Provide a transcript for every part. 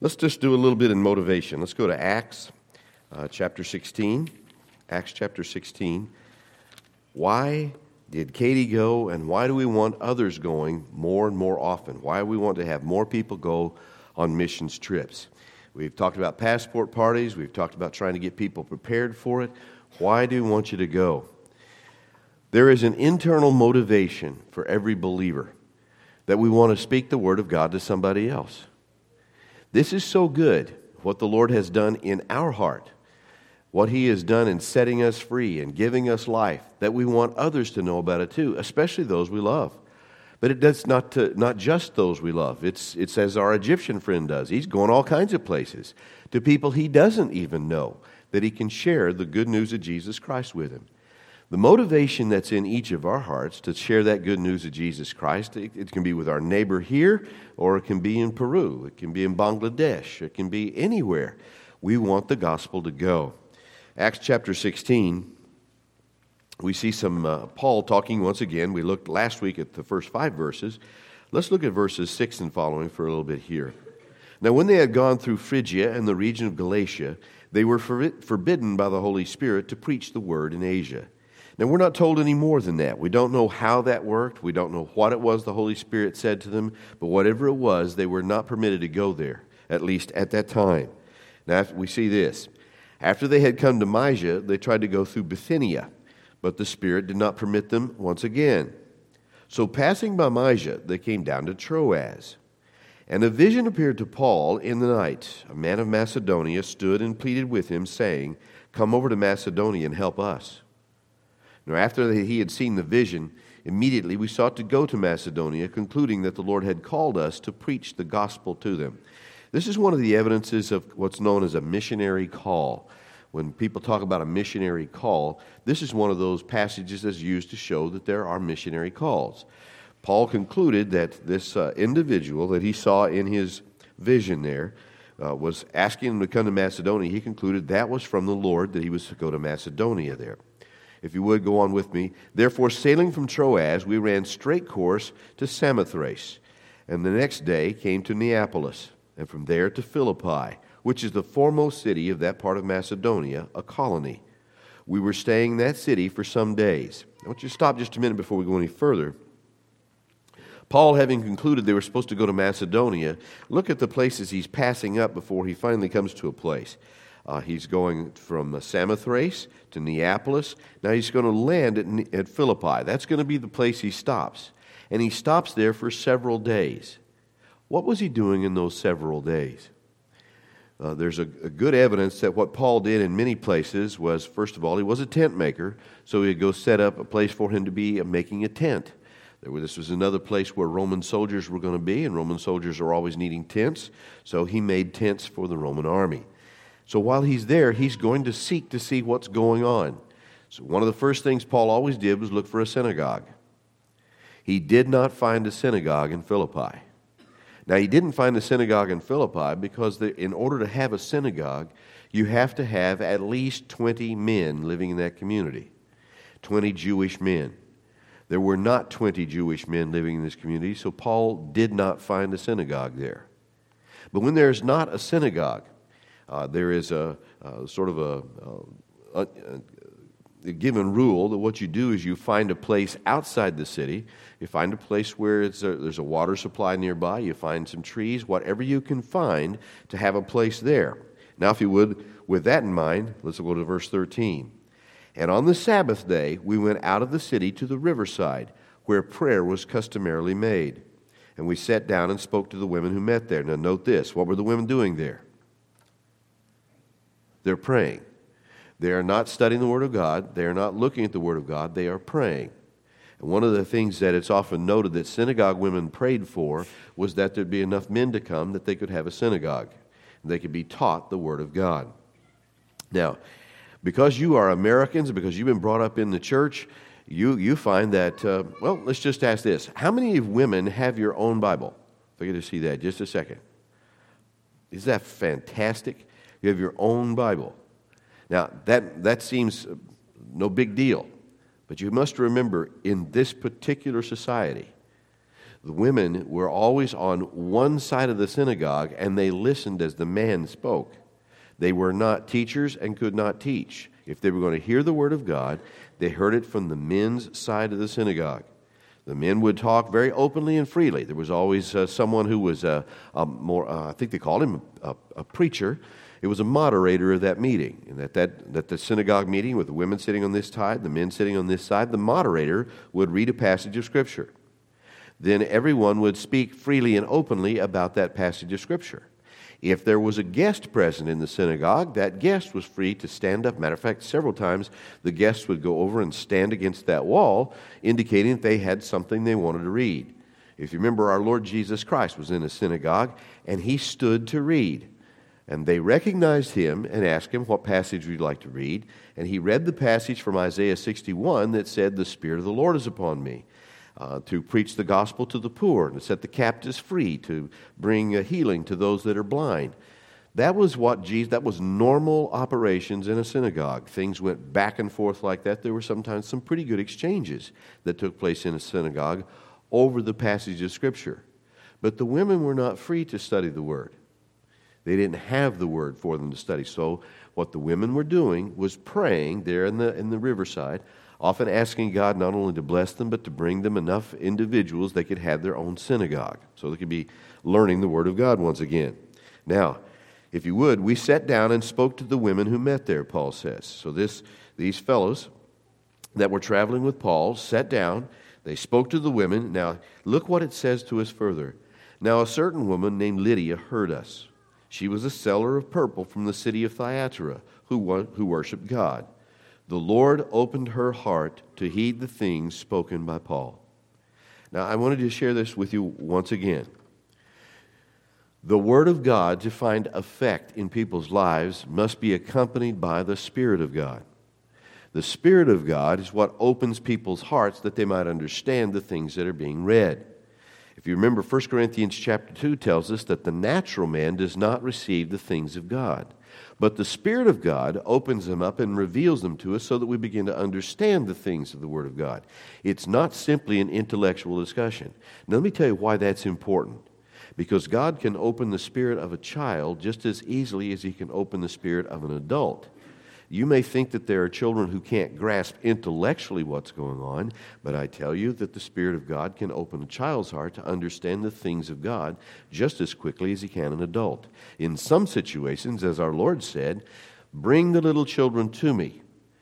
Let's just do a little bit in motivation. Let's go to Acts chapter 16. Acts chapter 16. Why did Katie go, and why do we want others going more and more often? Why do we want to have more people go on missions trips? We've talked about passport parties. We've talked about trying to get people prepared for it. Why do we want you to go? There is an internal motivation for every believer that we want to speak the Word of God to somebody else. This is so good, what the Lord has done in our heart, what He has done in setting us free and giving us life, that we want others to know about it too, especially those we love. But it does not just those we love. It's as our Egyptian friend does. He's going all kinds of places to people he doesn't even know, that he can share the good news of Jesus Christ with him. The motivation that's in each of our hearts to share that good news of Jesus Christ, it can be with our neighbor here, or it can be in Peru, it can be in Bangladesh, it can be anywhere. We want the gospel to go. Acts chapter 16, we see some Paul talking once again. We looked last week at the first 5 verses. Let's look at verses 6 and following for a little bit here. Now, when they had gone through Phrygia and the region of Galatia, they were forbidden by the Holy Spirit to preach the word in Asia. Now, we're not told any more than that. We don't know how that worked. We don't know what it was the Holy Spirit said to them. But whatever it was, they were not permitted to go there, at least at that time. Now, we see this. After they had come to Mysia, they tried to go through Bithynia, but the Spirit did not permit them once again. So passing by Mysia, they came down to Troas. And a vision appeared to Paul in the night. A man of Macedonia stood and pleaded with him, saying, "Come over to Macedonia and help us." Now, after he had seen the vision, immediately we sought to go to Macedonia, concluding that the Lord had called us to preach the gospel to them. This is one of the evidences of what's known as a missionary call. When people talk about a missionary call, this is one of those passages that's used to show that there are missionary calls. Paul concluded that this individual that he saw in his vision there was asking him to come to Macedonia. He concluded that was from the Lord, that he was to go to Macedonia there. If you would, go on with me. Therefore, sailing from Troas, we ran straight course to Samothrace, and the next day came to Neapolis, and from there to Philippi, which is the foremost city of that part of Macedonia, a colony. We were staying in that city for some days. I want you to stop just a minute before we go any further. Paul, having concluded they were supposed to go to Macedonia, look at the places he's passing up before he finally comes to a place. He's going from Samothrace to Neapolis. Now he's going to land at Philippi. That's going to be the place he stops. And he stops there for several days. What was he doing in those several days? There's a good evidence that what Paul did in many places was, first of all, he was a tent maker, so he'd go set up a place for him to be making a tent. This was another place where Roman soldiers were going to be, and Roman soldiers are always needing tents, so he made tents for the Roman army. So while he's there, he's going to seek to see what's going on. So one of the first things Paul always did was look for a synagogue. He did not find a synagogue in Philippi. Now, he didn't find a synagogue in Philippi because in order to have a synagogue, you have to have at least 20 men living in that community, 20 Jewish men. There were not 20 Jewish men living in this community, so Paul did not find a synagogue there. But when there's not a synagogue, there is a sort of a given rule that what you do is you find a place outside the city. You find a place where there's a water supply nearby. You find some trees, whatever you can find to have a place there. Now, if you would, with that in mind, let's go to verse 13. And on the Sabbath day, we went out of the city to the riverside, where prayer was customarily made. And we sat down and spoke to the women who met there. Now, note this. What were the women doing there? They're praying. They are not studying the Word of God. They are not looking at the Word of God. They are praying. And one of the things that it's often noted that synagogue women prayed for was that there'd be enough men to come that they could have a synagogue. And they could be taught the Word of God. Now, because you are Americans, because you've been brought up in the church, you find that, let's just ask this. How many of women have your own Bible? If I get to see that just a second. Is that fantastic? You have your own Bible. Now, that seems no big deal. But you must remember, in this particular society, The women were always on one side of the synagogue, and they listened as the man spoke. They were not teachers and could not teach. If they were going to hear the word of God, they heard it from the men's side of the synagogue. The men would talk very openly and freely. There was always someone who was I think they called him a preacher. It was a moderator of that meeting. And that the synagogue meeting with the women sitting on this side, the men sitting on this side, the moderator would read a passage of Scripture. Then everyone would speak freely and openly about that passage of Scripture. If there was a guest present in the synagogue, that guest was free to stand up. Matter of fact, several times the guests would go over and stand against that wall, indicating that they had something they wanted to read. If you remember, our Lord Jesus Christ was in a synagogue, and he stood to read. And they recognized him and asked him, what passage would you like to read? And he read the passage from Isaiah 61 that said, "The Spirit of the Lord is upon me, to preach the gospel to the poor, and to set the captives free, to bring healing to those that are blind." That was that was normal operations in a synagogue. Things went back and forth like that. There were sometimes some pretty good exchanges that took place in a synagogue over the passage of Scripture. But the women were not free to study the Word. They didn't have the Word for them to study. So what the women were doing was praying there in the riverside, often asking God not only to bless them, but to bring them enough individuals they could have their own synagogue, so they could be learning the Word of God once again. Now, if you would, we sat down and spoke to the women who met there, Paul says. So these fellows that were traveling with Paul sat down, they spoke to the women. Now, look what it says to us further. "Now a certain woman named Lydia heard us. She was a seller of purple from the city of Thyatira, who worshipped God. The Lord opened her heart to heed the things spoken by Paul." Now, I wanted to share this with you once again. The Word of God, to find effect in people's lives, must be accompanied by the Spirit of God. The Spirit of God is what opens people's hearts that they might understand the things that are being read. If you remember, 1 Corinthians chapter 2 tells us that the natural man does not receive the things of God. But the Spirit of God opens them up and reveals them to us so that we begin to understand the things of the Word of God. It's not simply an intellectual discussion. Now, let me tell you why that's important. Because God can open the spirit of a child just as easily as He can open the spirit of an adult. You may think that there are children who can't grasp intellectually what's going on, but I tell you that the Spirit of God can open a child's heart to understand the things of God just as quickly as He can an adult. In some situations, as our Lord said, "Bring the little children to me.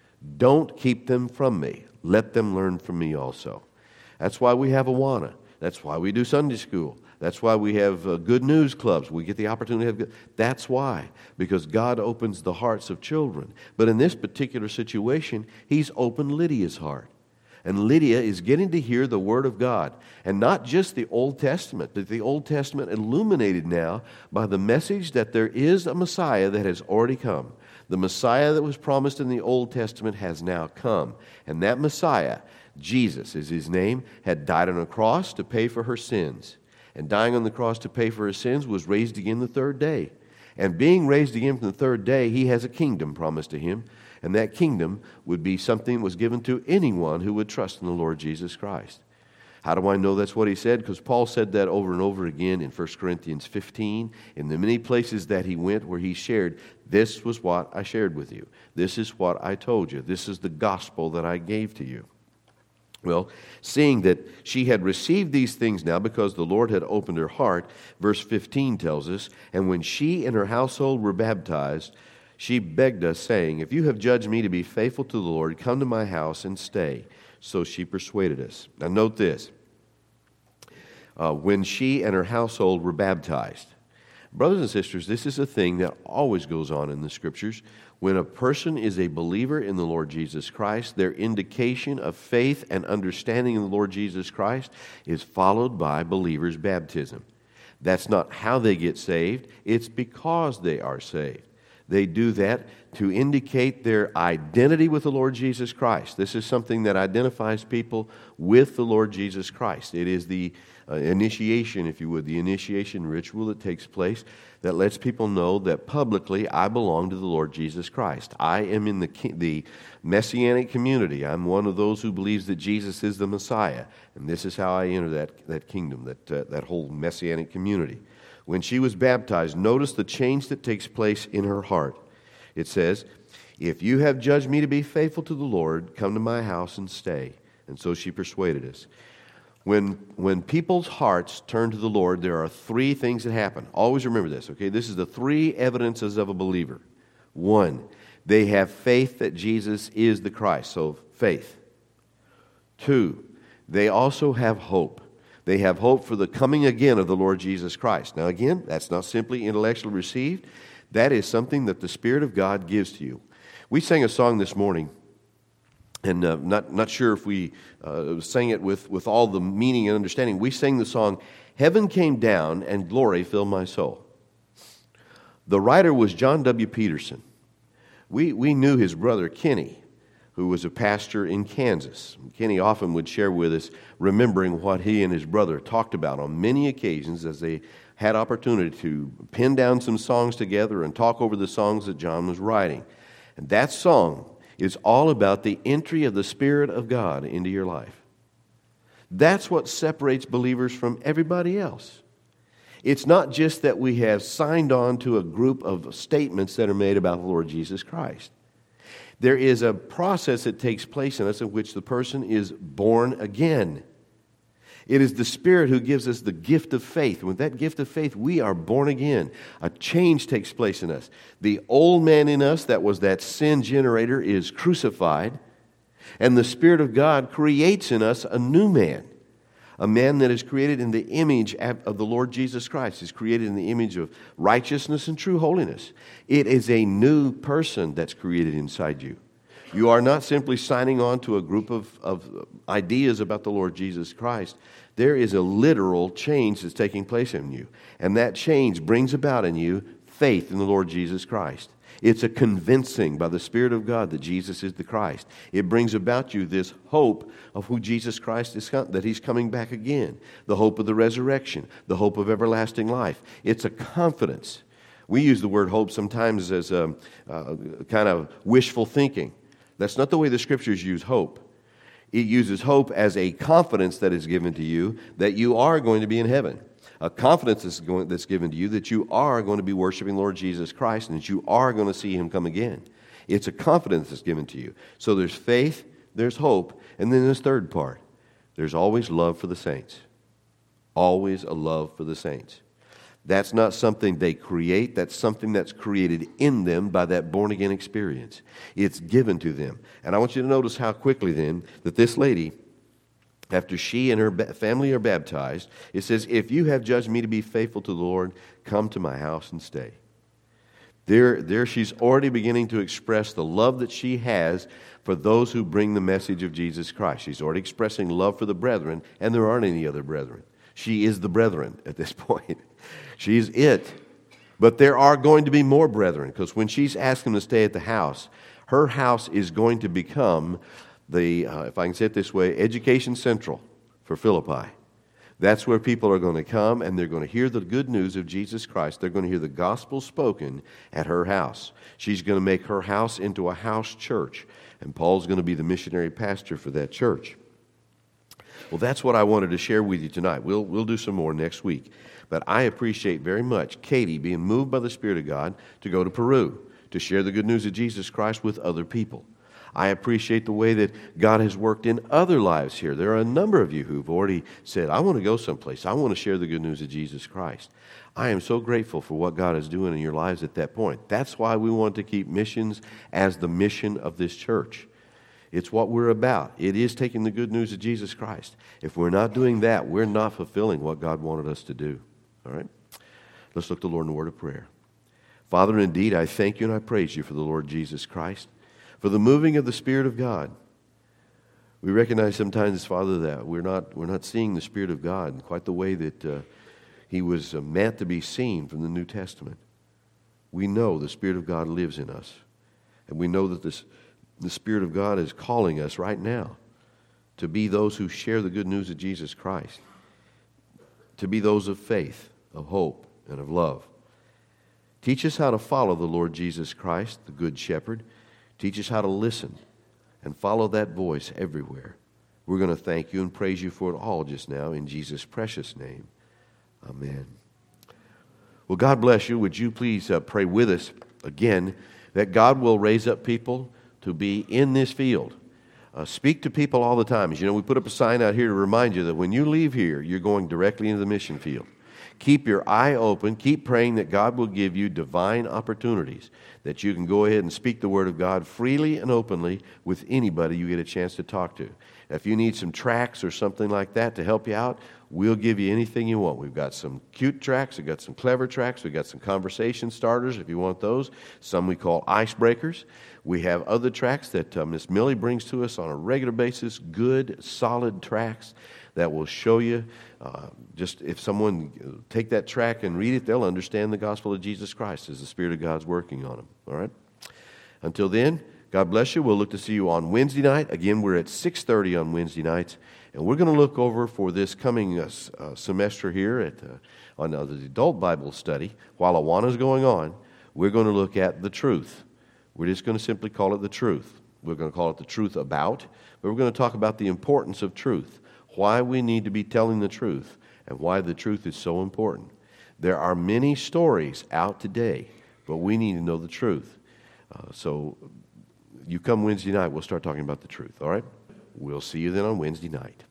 Don't keep them from me. Let them learn from me also." That's why we have Awana. That's why we do Sunday school. That's why we have good news clubs. We get the opportunity to have that's why. Because God opens the hearts of children. But in this particular situation, He's opened Lydia's heart. And Lydia is getting to hear the Word of God. And not just the Old Testament, but the Old Testament illuminated now by the message that there is a Messiah that has already come. The Messiah that was promised in the Old Testament has now come. And that Messiah, Jesus is His name, had died on a cross to pay for her sins. And dying on the cross to pay for His sins, was raised again the third day. And being raised again from the third day, He has a kingdom promised to Him. And that kingdom would be something that was given to anyone who would trust in the Lord Jesus Christ. How do I know that's what He said? Because Paul said that over and over again in 1 Corinthians 15. In the many places that he went where he shared, "This was what I shared with you. This is what I told you. This is the gospel that I gave to you." Well, seeing that she had received these things now because the Lord had opened her heart, verse 15 tells us, "And when she and her household were baptized, she begged us, saying, 'If you have judged me to be faithful to the Lord, come to my house and stay.' So she persuaded us." Now note this. When she and her household were baptized. Brothers and sisters, this is a thing that always goes on in the Scriptures. When a person is a believer in the Lord Jesus Christ, their indication of faith and understanding in the Lord Jesus Christ is followed by believers' baptism. That's not how they get saved. It's because they are saved. They do that to indicate their identity with the Lord Jesus Christ. This is something that identifies people with the Lord Jesus Christ. It is the initiation, if you would, the initiation ritual that takes place that lets people know that publicly I belong to the Lord Jesus Christ. I am in the Messianic community. I'm one of those who believes that Jesus is the Messiah. And this is how I enter that kingdom, that whole Messianic community. When she was baptized, notice the change that takes place in her heart. It says, "If you have judged me to be faithful to the Lord, come to my house and stay." And so she persuaded us. When people's hearts turn to the Lord, there are three things that happen. Always remember this, okay? This is the three evidences of a believer. One, they have faith that Jesus is the Christ, so faith. Two, they also have hope. They have hope for the coming again of the Lord Jesus Christ. Now again, that's not simply intellectually received. That is something that the Spirit of God gives to you. We sang a song this morning, and not sure if we sang it with all the meaning and understanding. We sang the song, "Heaven Came Down and Glory Filled My Soul." The writer was John W. Peterson. We knew his brother, Kenny, who was a pastor in Kansas. Kenny often would share with us, remembering what he and his brother talked about on many occasions as they had opportunity to pin down some songs together and talk over the songs that John was writing. And that song is all about the entry of the Spirit of God into your life. That's what separates believers from everybody else. It's not just that we have signed on to a group of statements that are made about the Lord Jesus Christ. There is a process that takes place in us in which the person is born again. It is the Spirit who gives us the gift of faith. With that gift of faith, we are born again. A change takes place in us. The old man in us that was that sin generator is crucified, and the Spirit of God creates in us a new man. A man that is created in the image of the Lord Jesus Christ. Is created in the image of righteousness and true holiness. It is a new person that's created inside you. You are not simply signing on to a group of ideas about the Lord Jesus Christ. There is a literal change that's taking place in you. And that change brings about in you faith in the Lord Jesus Christ. It's a convincing by the Spirit of God that Jesus is the Christ. It brings about you this hope of who Jesus Christ is, that He's coming back again. The hope of the resurrection. The hope of everlasting life. It's a confidence. We use the word hope sometimes as a kind of wishful thinking. That's not the way the Scriptures use hope. It uses hope as a confidence that is given to you that you are going to be in heaven. A confidence that's given to you that you are going to be worshiping Lord Jesus Christ and that you are going to see Him come again. It's a confidence that's given to you. So there's faith, there's hope, and then this third part. There's always love for the saints. Always a love for the saints. That's not something they create. That's something that's created in them by that born-again experience. It's given to them. And I want you to notice how quickly then that this lady, after she and her family are baptized, it says, "If you have judged me to be faithful to the Lord, come to my house and stay." There she's already beginning to express the love that she has for those who bring the message of Jesus Christ. She's already expressing love for the brethren, and there aren't any other brethren. She is the brethren at this point. She's it. But there are going to be more brethren, because when she's asked them to stay at the house, her house is going to become the, if I can say it this way, Education Central for Philippi. That's where people are going to come and they're going to hear the good news of Jesus Christ. They're going to hear the gospel spoken at her house. She's going to make her house into a house church. And Paul's going to be the missionary pastor for that church. Well, that's what I wanted to share with you tonight. We'll do some more next week. But I appreciate very much Katie being moved by the Spirit of God to go to Peru to share the good news of Jesus Christ with other people. I appreciate the way that God has worked in other lives here. There are a number of you who've already said, "I want to go someplace. I want to share the good news of Jesus Christ." I am so grateful for what God is doing in your lives at that point. That's why we want to keep missions as the mission of this church. It's what we're about. It is taking the good news of Jesus Christ. If we're not doing that, we're not fulfilling what God wanted us to do. All right? Let's look to the Lord in a word of prayer. Father, indeed, I thank you and I praise you for the Lord Jesus Christ, for the moving of the Spirit of God. We recognize sometimes, Father, that we're not seeing the Spirit of God in quite the way that He was meant to be seen from the New Testament. we know the Spirit of God lives in us. And we know that the Spirit of God is calling us right now to be those who share the good news of Jesus Christ, to be those of faith, of hope, and of love. Teach us how to follow the Lord Jesus Christ, the Good Shepherd. Teach us how to listen and follow that voice everywhere. We're going to thank you and praise you for it all just now in Jesus' precious name. Amen. Well, God bless you. Would you please pray with us again that God will raise up people to be in this field. Speak to people all the time. As you know, we put up a sign out here to remind you that when you leave here, you're going directly into the mission field. Keep your eye open. Keep praying that God will give you divine opportunities, that you can go ahead and speak the Word of God freely and openly with anybody you get a chance to talk to. If you need some tracts or something like that to help you out, we'll give you anything you want. We've got some cute tracts. We've got some clever tracts. We've got some conversation starters if you want those. Some we call icebreakers. We have other tracts that Miss Millie brings to us on a regular basis, good, solid tracts that will show you, just if someone take that tract and read it, they'll understand the gospel of Jesus Christ as the Spirit of God's working on them. All right? Until then, God bless you. We'll look to see you on Wednesday night. Again, we're at 6:30 on Wednesday nights. And we're going to look over for this coming semester here on the adult Bible study. While Awana's going on, we're going to look at the truth. We're just going to simply call it the truth. We're going to call it the truth about, but we're going to talk about the importance of truth, why we need to be telling the truth, and why the truth is so important. There are many stories out today, but we need to know the truth. So you come Wednesday night, we'll start talking about the truth, all right? We'll see you then on Wednesday night.